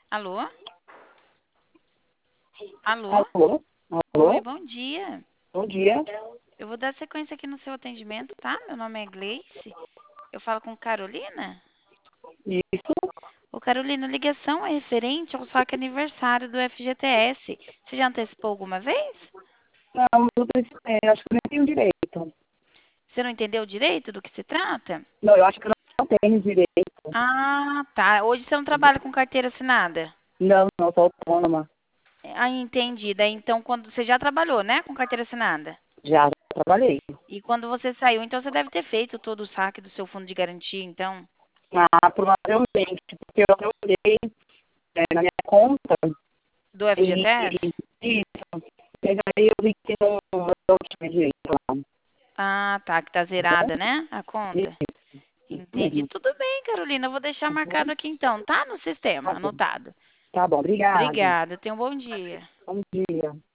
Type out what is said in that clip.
Alô? Alô? Alô? Oi, Alô? bom dia. Bom dia. Eu vou dar sequência aqui no seu atendimento, tá? Meu nome é Gleice. Eu falo com Carolina? Isso? Ô, Carolina, a ligação é referente ao saque aniversário do FGTS. Você já antecipou alguma vez? Não, eu acho que eu nem tenho direito. Você não entendeu direito do que se trata? Não, eu acho que eu não tenho direito. Ah, tá. Hoje você não trabalha com carteira assinada? Não, não, sou autônoma. Ah, entendi. Daí então, quando você já trabalhou, né, com carteira assinada? Já trabalhei. E quando você saiu, então você deve ter feito todo o saque do seu fundo de garantia, então, Ah, provavelmente, porque eu olhei na minha conta do e FGTS? isso. E aí eu vi que não tinha direito lá. Ah, tá, que tá Tá bom? zerada, né? A conta. Isso Entendi. mesmo. Tudo bem, Carolina. Eu vou deixar Tá bom? marcado aqui então, tá? No sistema, Tá bom. anotado. Tá bom, obrigado. Obrigada. Tenha um bom dia. Bom dia.